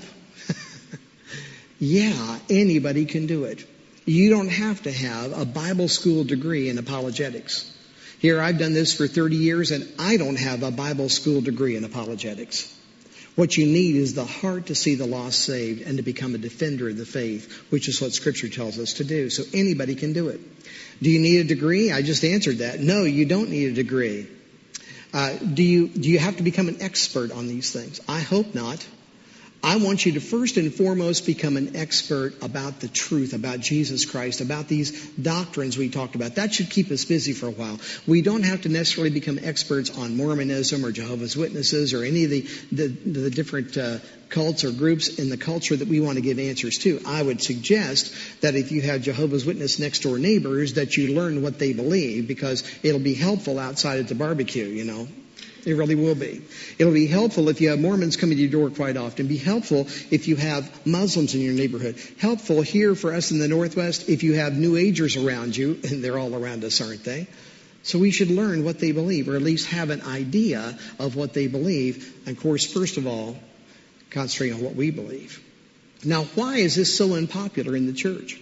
Yeah, anybody can do it. You don't have to have a Bible school degree in apologetics. Here, I've done this for thirty years, and I don't have a Bible school degree in apologetics. What you need is the heart to see the lost saved and to become a defender of the faith, which is what Scripture tells us to do. So anybody can do it. Do you need a degree? I just answered that. No, you don't need a degree. Uh, do you, do you have to become an expert on these things? I hope not. I want you to first and foremost become an expert about the truth, about Jesus Christ, about these doctrines we talked about. That should keep us busy for a while. We don't have to necessarily become experts on Mormonism or Jehovah's Witnesses or any of the, the, the different uh, cults or groups in the culture that we want to give answers to. I would suggest that if you have Jehovah's Witness next door neighbors, that you learn what they believe, because it'll be helpful outside at the barbecue, you know. It really will be. It'll be helpful if you have Mormons coming to your door quite often. Be helpful if you have Muslims in your neighborhood. Helpful here for us in the Northwest if you have New Agers around you, and they're all around us, aren't they? So we should learn what they believe, or at least have an idea of what they believe. And of course, first of all, concentrate on what we believe. Now, why is this so unpopular in the church?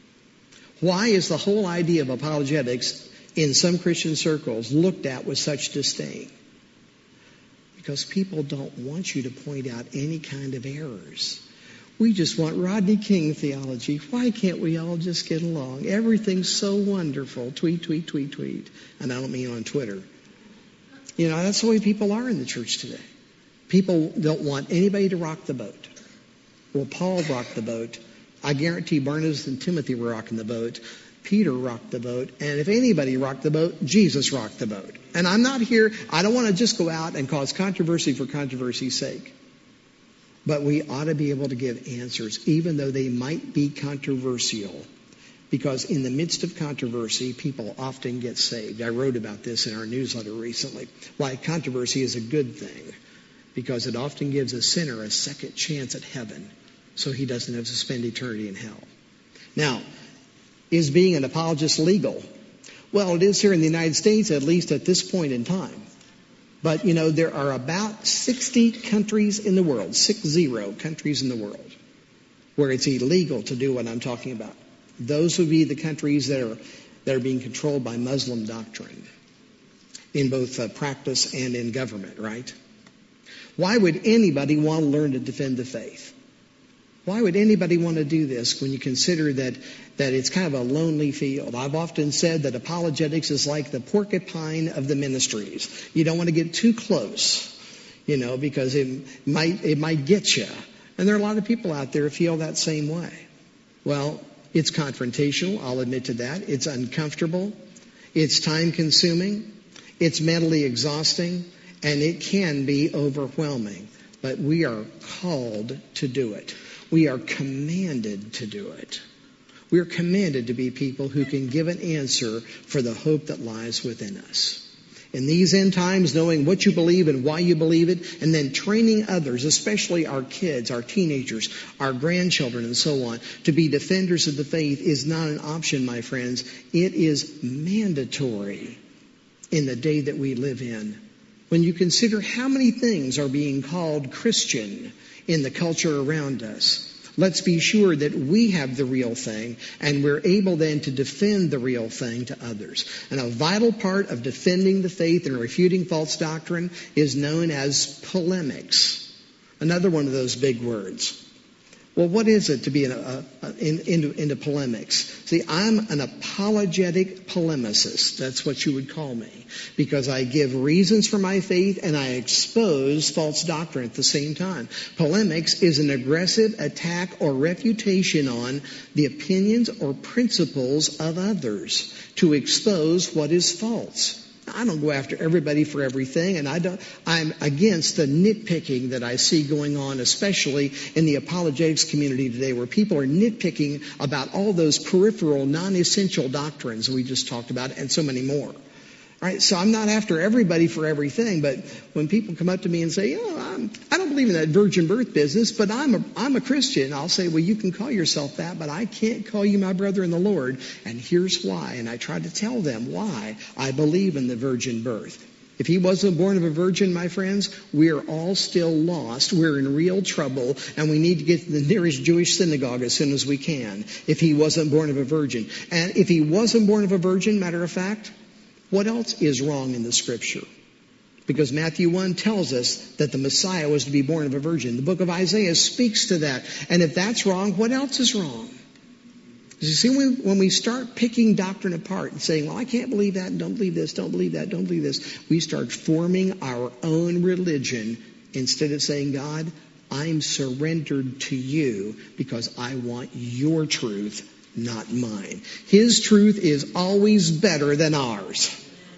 Why is the whole idea of apologetics in some Christian circles looked at with such disdain? Because people don't want you to point out any kind of errors. We just want Rodney King theology. Why can't we all just get along? Everything's so wonderful. Tweet, tweet, tweet, tweet. And I don't mean on Twitter. You know, that's the way people are in the church today. People don't want anybody to rock the boat. Well, Paul rocked the boat. I guarantee Barnabas and Timothy were rocking the boat. Peter rocked the boat. And if anybody rocked the boat, Jesus rocked the boat. And I'm not here, I don't want to just go out and cause controversy for controversy's sake. But we ought to be able to give answers, even though they might be controversial. Because in the midst of controversy, people often get saved. I wrote about this in our newsletter recently. Why controversy is a good thing. Because it often gives a sinner a second chance at heaven, so he doesn't have to spend eternity in hell. Now, is being an apologist legal? Well, it is here in the United States, at least at this point in time. But, you know, there are about sixty countries in the world, six zero countries in the world, where it's illegal to do what I'm talking about. Those would be the countries that are, that are being controlled by Muslim doctrine in both uh, practice and in government, right? Why would anybody want to learn to defend the faith? Why would anybody want to do this when you consider that, that it's kind of a lonely field? I've often said that apologetics is like the porcupine of the ministries. You don't want to get too close, you know, because it might, it might get you. And there are a lot of people out there who feel that same way. Well, it's confrontational, I'll admit to that. It's uncomfortable. It's time-consuming. It's mentally exhausting. And it can be overwhelming. But we are called to do it. We are commanded to do it. We are commanded to be people who can give an answer for the hope that lies within us. In these end times, knowing what you believe and why you believe it, and then training others, especially our kids, our teenagers, our grandchildren, and so on, to be defenders of the faith is not an option, my friends. It is mandatory in the day that we live in. When you consider how many things are being called Christian in the culture around us, let's be sure that we have the real thing and we're able then to defend the real thing to others. And a vital part of defending the faith and refuting false doctrine is known as polemics. Another one of those big words. Well, what is it to be in, a, a, in, into, into polemics? See, I'm an apologetic polemicist. That's what you would call me. Because I give reasons for my faith and I expose false doctrine at the same time. Polemics is an aggressive attack or refutation on the opinions or principles of others to expose what is false. I don't go after everybody for everything, and I don't, I'm against the nitpicking that I see going on, especially in the apologetics community today, where people are nitpicking about all those peripheral, non-essential doctrines we just talked about, and so many more. All right, so I'm not after everybody for everything, but when people come up to me and say, you know, I'm, I don't believe in that virgin birth business, but I'm a, I'm a Christian, I'll say, well, you can call yourself that, but I can't call you my brother in the Lord, and here's why. And I try to tell them why I believe in the virgin birth. If he wasn't born of a virgin, my friends, we're all still lost. We're in real trouble, and we need to get to the nearest Jewish synagogue as soon as we can if he wasn't born of a virgin. And if he wasn't born of a virgin, matter of fact, what else is wrong in the Scripture? Because Matthew one tells us that the Messiah was to be born of a virgin. The book of Isaiah speaks to that. And if that's wrong, what else is wrong? You see, when, when we start picking doctrine apart and saying, well, I can't believe that, and don't believe this, don't believe that, don't believe this, we start forming our own religion instead of saying, God, I'm surrendered to you because I want your truth, not mine. His truth is always better than ours.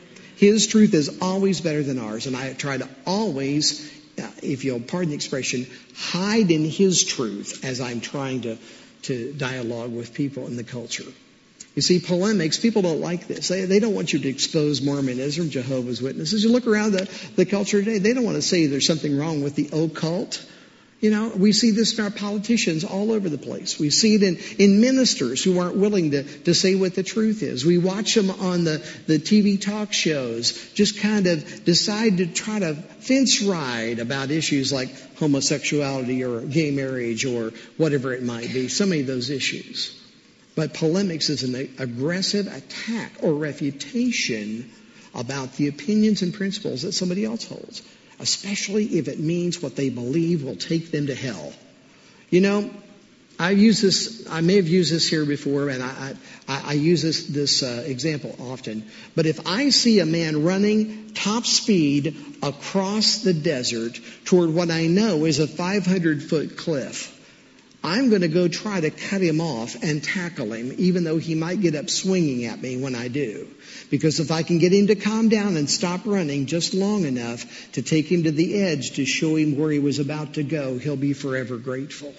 His truth is always better than ours. And I try to always, if you'll pardon the expression, hide in his truth as I'm trying to, to dialogue with people in the culture. You see, polemics, people don't like this. They, they don't want you to expose Mormonism, Jehovah's Witnesses. You look around the, the culture today, they don't want to say there's something wrong with the occult. You know, we see this in our politicians all over the place. We see it in, in ministers who aren't willing to, to say what the truth is. We watch them on the, the T V talk shows just kind of decide to try to fence ride about issues like homosexuality or gay marriage or whatever it might be, so many of those issues. But polemics is an aggressive attack or refutation about the opinions and principles that somebody else holds, especially if it means what they believe will take them to hell. You know, I use this, I may have used this here before, and I, I, I use this, this uh, example often. But if I see a man running top speed across the desert toward what I know is a five hundred foot cliff, I'm going to go try to cut him off and tackle him, even though he might get up swinging at me when I do. Because if I can get him to calm down and stop running just long enough to take him to the edge to show him where he was about to go, he'll be forever grateful.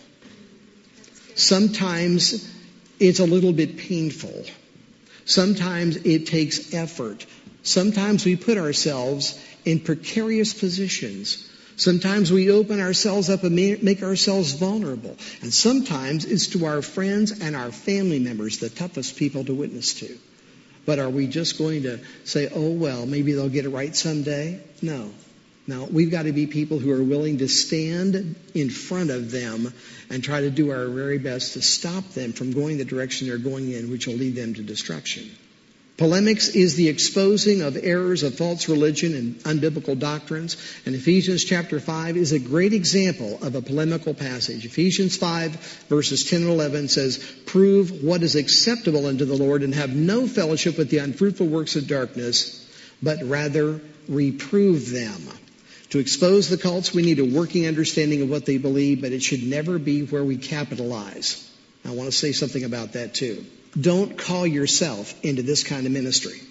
Sometimes it's a little bit painful. Sometimes it takes effort. Sometimes we put ourselves in precarious positions. Sometimes we open ourselves up and make ourselves vulnerable. And sometimes it's to our friends and our family members, the toughest people to witness to. But are we just going to say, oh, well, maybe they'll get it right someday? No. No, we've got to be people who are willing to stand in front of them and try to do our very best to stop them from going the direction they're going in, which will lead them to destruction. Polemics is the exposing of errors of false religion and unbiblical doctrines. And Ephesians chapter five is a great example of a polemical passage. Ephesians five verses ten and eleven says, prove what is acceptable unto the Lord and have no fellowship with the unfruitful works of darkness, but rather reprove them. To expose the cults, we need a working understanding of what they believe, but it should never be where we capitalize. I want to say something about that too. Don't call yourself into this kind of ministry.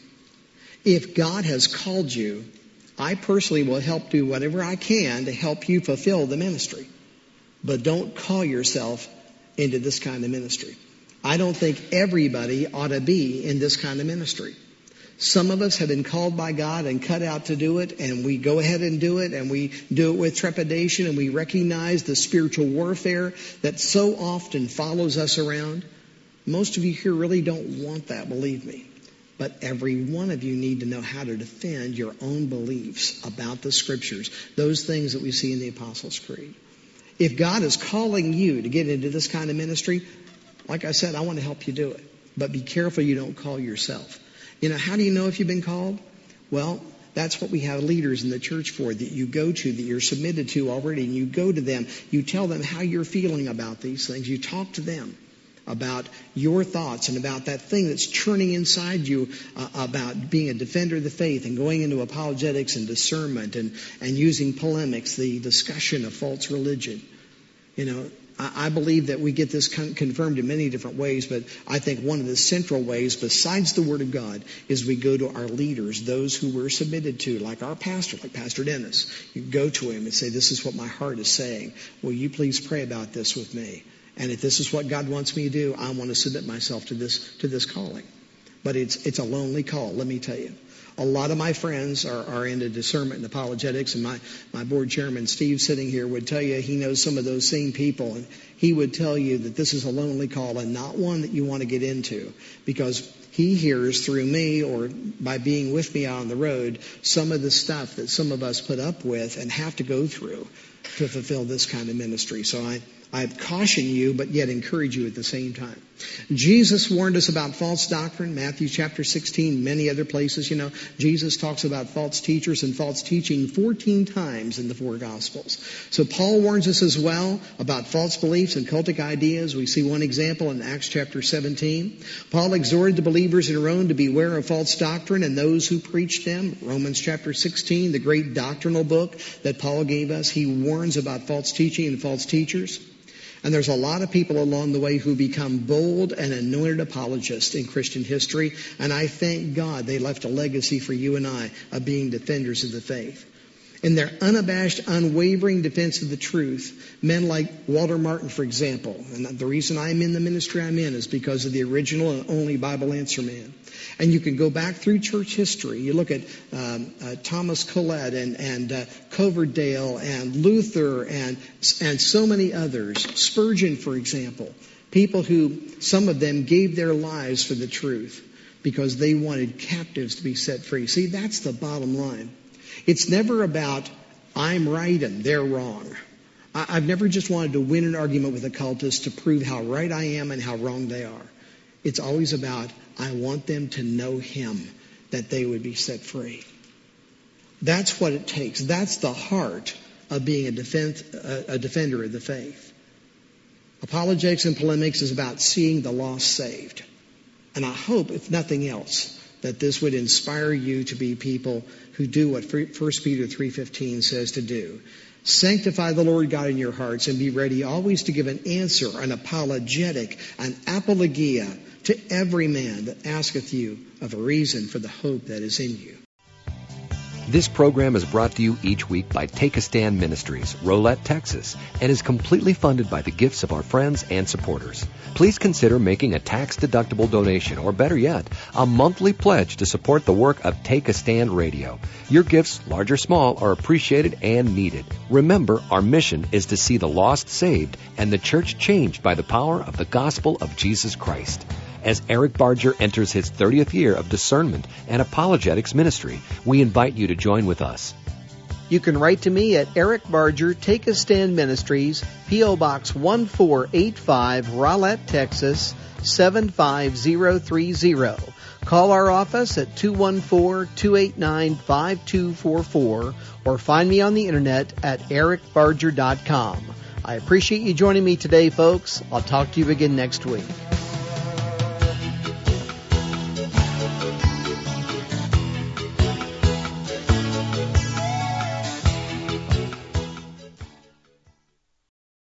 If God has called you, I personally will help do whatever I can to help you fulfill the ministry. But don't call yourself into this kind of ministry. I don't think everybody ought to be in this kind of ministry. Some of us have been called by God and cut out to do it, and we go ahead and do it, and we do it with trepidation, and we recognize the spiritual warfare that so often follows us around. Most of you here really don't want that, believe me. But every one of you need to know how to defend your own beliefs about the Scriptures, those things that we see in the Apostles' Creed. If God is calling you to get into this kind of ministry, like I said, I want to help you do it. But be careful you don't call yourself. You know, how do you know if you've been called? Well, that's what we have leaders in the church for, that you go to, that you're submitted to already, and you go to them. You tell them how you're feeling about these things. You talk to them about your thoughts and about that thing that's churning inside you uh, about being a defender of the faith and going into apologetics and discernment and, and using polemics, the discussion of false religion. You know, I, I believe that we get this con- confirmed in many different ways, but I think one of the central ways, besides the Word of God, is we go to our leaders, those who we're submitted to, like our pastor, like Pastor Dennis. You go to him and say, this is what my heart is saying. Will you please pray about this with me? And if this is what God wants me to do, I want to submit myself to this to this calling. But it's it's a lonely call, let me tell you. a lot of my friends are, are into discernment and apologetics, and my, my board chairman, Steve, sitting here, would tell you he knows some of those same people, and he would tell you that this is a lonely call and not one that you want to get into, because he hears through me or by being with me out on the road some of the stuff that some of us put up with and have to go through to fulfill this kind of ministry. So I, I caution you, but yet encourage you at the same time. Jesus warned us about false doctrine, Matthew chapter sixteen, many other places. You know, Jesus talks about false teachers and false teaching fourteen times in the four Gospels. So Paul warns us as well about false beliefs and cultic ideas. We see one example in Acts chapter seventeen. Paul exhorted the believers in Rome to beware of false doctrine and those who preach them. Romans chapter sixteen, the great doctrinal book that Paul gave us, he warns about false teaching and false teachers. And there's a lot of people along the way who become bold and anointed apologists in Christian history. And I thank God they left a legacy for you and I of being defenders of the faith. In their unabashed, unwavering defense of the truth, men like Walter Martin, for example, and the reason I'm in the ministry I'm in is because of the original and only Bible Answer Man. And you can go back through church history. You look at um, uh, Thomas Collette and, and uh, Coverdale and Luther and, and so many others. Spurgeon, for example. People who, some of them gave their lives for the truth because they wanted captives to be set free. See, that's the bottom line. It's never about, I'm right and they're wrong. I, I've never just wanted to win an argument with a cultist to prove how right I am and how wrong they are. It's always about, I want them to know Him, that they would be set free. That's what it takes. That's the heart of being a, defense, a, a defender of the faith. Apologetics and polemics is about seeing the lost saved. And I hope, if nothing else, that this would inspire you to be people who do what First Peter three fifteen says to do. Sanctify the Lord God in your hearts and be ready always to give an answer, an apologetic, an apologia to every man that asketh you of a reason for the hope that is in you. This program is brought to you each week by Take a Stand Ministries, Rolette, Texas, and is completely funded by the gifts of our friends and supporters. Please consider making a tax-deductible donation, or better yet, a monthly pledge to support the work of Take a Stand Radio. Your gifts, large or small, are appreciated and needed. Remember, our mission is to see the lost saved and the church changed by the power of the gospel of Jesus Christ. As Eric Barger enters his thirtieth year of discernment and apologetics ministry, we invite you to join with us. You can write to me at Eric Barger, Take a Stand Ministries, P O Box one four eight five, Rowlett, Texas, seven five zero three zero. Call our office at two one four, two eight nine, five two four four or find me on the internet at eric barger dot com. I appreciate you joining me today, folks. I'll talk to you again next week.